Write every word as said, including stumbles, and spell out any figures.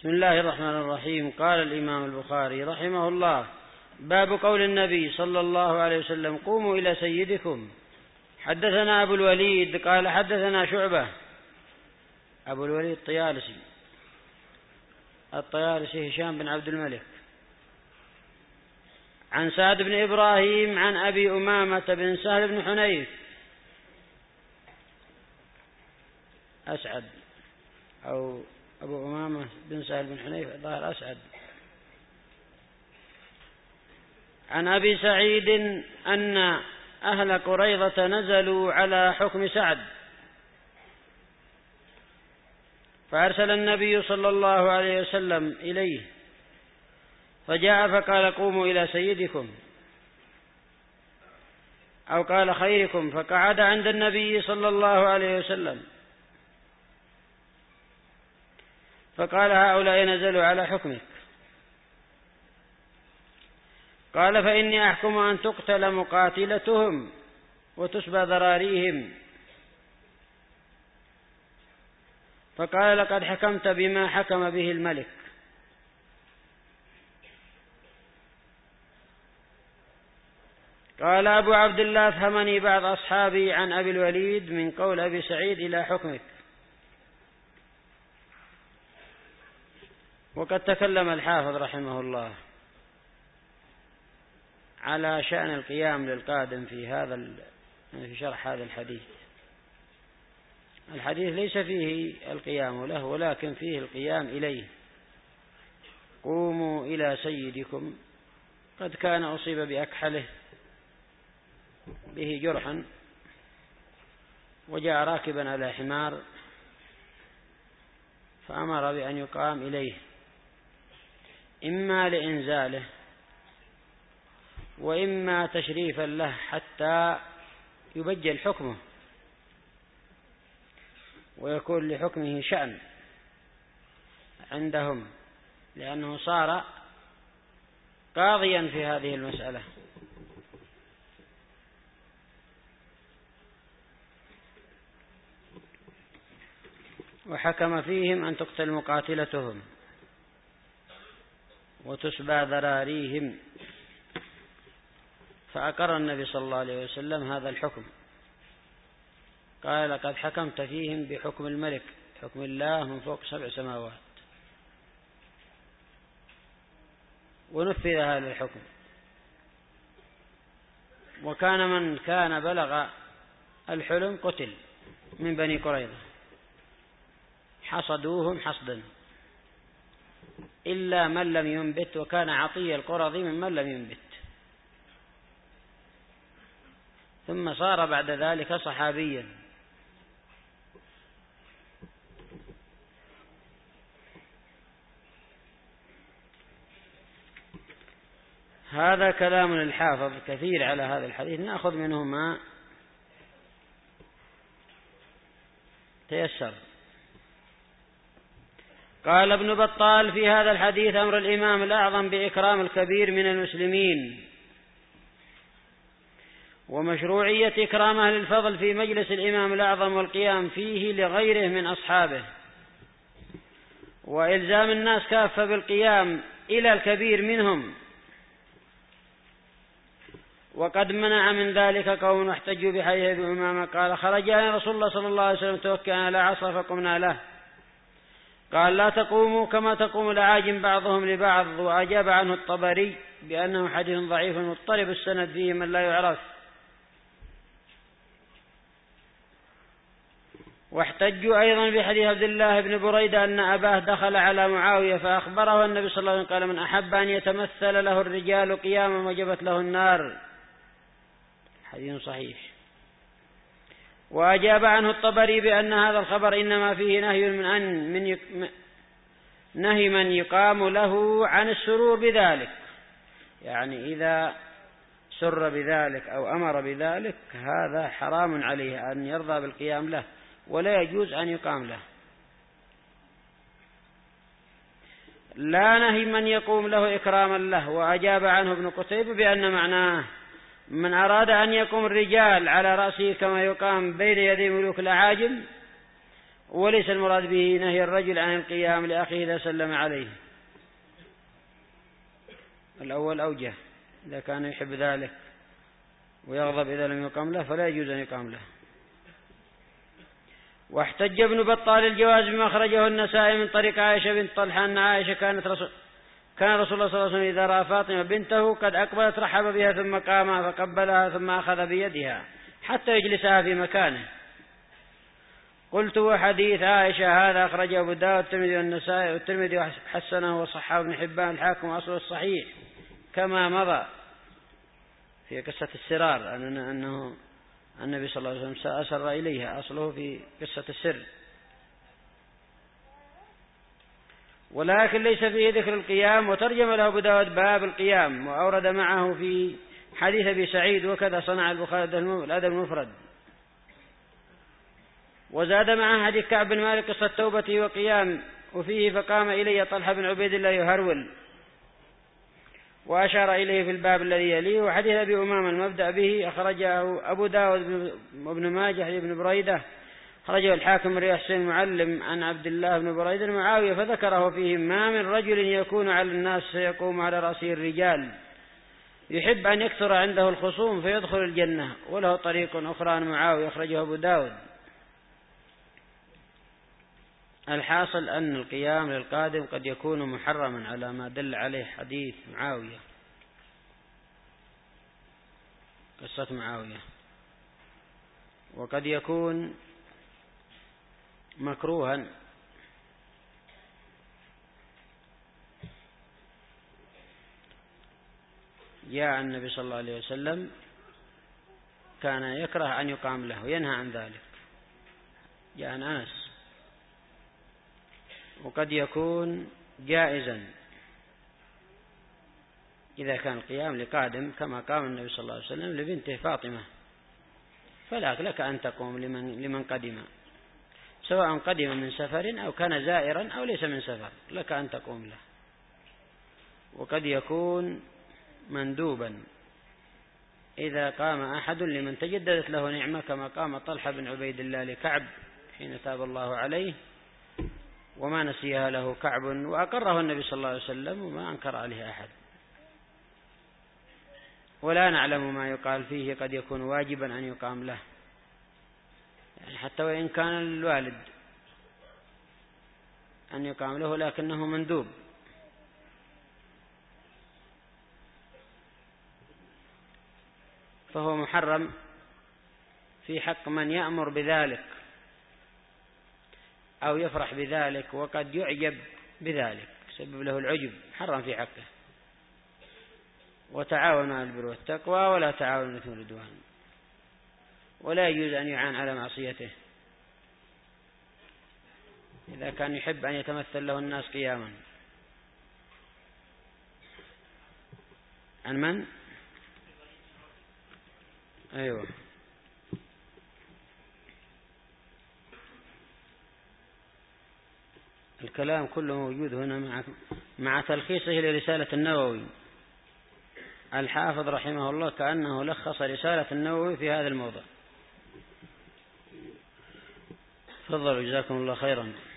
بسم الله الرحمن الرحيم. قال الإمام البخاري رحمه الله: باب قول النبي صلى الله عليه وسلم: قوموا إلى سيدكم. حدثنا أبو الوليد قال حدثنا شعبة. أبو الوليد الطيالسي الطيالسي هشام بن عبد الملك، عن سعد بن إبراهيم عن أبي أمامة بن سهل بن حنيف أسعد أو أبو أمامة بن سهل بن حنيف ظاهر أسعد، عن أبي سعيد أن أهل قريظة نزلوا على حكم سعد، فأرسل النبي صلى الله عليه وسلم إليه، فجاء فقال: قوموا إلى سيدكم، أو قال: خيركم، فقعد عند النبي صلى الله عليه وسلم، فقال: هؤلاء نزلوا على حكمك. قال: فإني أحكم أن تقتل مقاتلتهم وتسبى ذراريهم. فقال: لقد حكمت بما حكم به الملك. قال أبو عبد الله: فهمني بعض أصحابي عن أبي الوليد من قول أبي سعيد إلى حكمك. وقد تكلم الحافظ رحمه الله على شأن القيام للقادم في هذا في شرح هذا الحديث. الحديث ليس فيه القيام له، ولكن فيه القيام إليه. قوموا إلى سيدكم. قد كان أصيب بأكحله به جرحا، وجاء راكبا على حمار، فأمر بأن يقام إليه، إما لإنزاله وإما تشريفا له حتى يبجل حكمه ويكون لحكمه شأن عندهم، لأنه صار قاضيا في هذه المسألة. وحكم فيهم أن تقتل مقاتلتهم وتسبى ذراريهم، فأقر النبي صلى الله عليه وسلم هذا الحكم. قال: لقد حكمت فيهم بحكم الملك، حكم الله من فوق سبع سماوات. ونفذ هذا الحكم. وكان من كان بلغ الحلم قتل من بني قريظة، حصدوهم حصدا إلا من لم ينبت، وكان عطية القرظي ممن لم ينبت، ثم صار بعد ذلك صحابيا. هذا كلام الحافظ كثير على هذا الحديث، نأخذ منه ما تيسر. قال ابن بطال: في هذا الحديث أمر الإمام الأعظم بإكرام الكبير من المسلمين، ومشروعية إكرام أهل الفضل في مجلس الإمام الأعظم والقيام فيه لغيره من أصحابه، وإلزام الناس كافة بالقيام إلى الكبير منهم. وقد منع من ذلك قوم واحتجوا بحديث ابن أمامة قال: خرج علينا رسول الله صلى الله عليه وسلم توكلنا على عصا فقمنا له، قال: لا تقوموا كما تقوم الأعاجم بعضهم لبعض. وأجاب عنه الطبري بأنه حديث ضعيف مضطرب السند فيه من لا يعرف. واحتجوا أيضا بحديث عبد الله بن بريدة أن أباه دخل على معاوية فأخبره النبي صلى الله عليه وسلم قال: من أحب أن يتمثل له الرجال قياما وجبت له النار. حديث صحيح. وأجاب عنه الطبري بأن هذا الخبر إنما فيه نهي من أن من يك... نهي من يقام له عن السرور بذلك، يعني إذا سر بذلك أو أمر بذلك هذا حرام عليه أن يرضى بالقيام له، ولا يجوز أن يقام له. لا نهي من يقوم له إكراما له. وأجاب عنه ابن قتيبة بأن معناه من أراد أن يقوم الرجال على رأسه كما يقام بين يدي ملوك الأعاجم وليس المراد به نهي الرجل عن القيام لأخيه إذا سلم عليه. الأول أوجه، إذا كان يحب ذلك ويغضب إذا لم يقام له فلا يجوز أن يقام له. واحتج ابن بطال الجواز بما أخرجه النسائي من طريق عائشة بنت طلحة أن عائشة كانت رسول كان رسول الله صلى الله عليه وسلم إذا رأى فاطمة بنته قد أقبلت رحب بها ثم قام فقبلها ثم أخذ بيدها حتى يجلسها في مكانه. قلت وحديث عائشة هذا أخرجه أبو داود والترمذي والنسائي والترمذي حسنه وصححه ابن حبان الحاكم أصله الصحيح كما مضى في قصة السرار أنه النبي صلى الله عليه وسلم أسر إليها، أصله في قصة السر. ولكن ليس فيه ذكر القيام، وترجم له أبو داود باب القيام وأورد معه في حديث أبي سعيد وكذا صنع البخاري الأدب المفرد. وزاد معه حديث كعب بن مالك قصة توبته وقيام وفيه فقام إلي طلحة بن عبيد الله يهرول، وأشار إليه في الباب الذي يليه. وحديث أبي أمامة المبدأ به أخرجه أبو داود وابن ماجه بن بريدة، أخرجه الحاكم من رياح حسين المعلم عن عبد الله بن بريدة معاوية فذكره فيه: ما من رجل يكون على الناس سيقوم على رأسه الرجال يحب أن يكثر عنده الخصوم فيدخل الجنة. وله طريق أخرى عن معاوية أخرجه أبو داود. الحاصل أن القيام للقادم قد يكون محرما على ما دل عليه حديث معاوية، قصة معاوية، وقد يكون مكروها جاء النبي صلى الله عليه وسلم كان يكره أن يقام له وينهى عن ذلك، جاء عن أنس. وقد يكون جائزا إذا كان القيام لقادم كما قام النبي صلى الله عليه وسلم لبنته فاطمة، فلا لك أن تقوم لمن, لمن قدم، سواء قدم من سفر أو كان زائرا أو ليس من سفر، لك أن تقوم له. وقد يكون مندوبا إذا قام أحد لمن تجددت له نعمة كما قام طلحة بن عبيد الله لكعب حين تاب الله عليه وما نسيها له كعب وأقره النبي صلى الله عليه وسلم وما أنكر عليه أحد. ولا نعلم ما يقال فيه، قد يكون واجبا أن يقام له، يعني حتى وإن كان الوالد أن يقام له لكنه مندوب. فهو محرم في حق من يأمر بذلك أو يفرح بذلك، وقد يعجب بذلك سبب له العجب، حرم في حقه. وتعاونوا على البر والتقوى ولا تعاونوا على الإثم والعدوان، ولا يجوز أن يعان على معصيته إذا كان يحب أن يتمثل له الناس قياما. عن من؟ أيوه، الكلام كله موجود هنا مع مع تلخيصه لرسالة النووي. الحافظ رحمه الله كأنه لخص رسالة النووي في هذا الموضوع. تفضلوا جزاكم الله خيرا.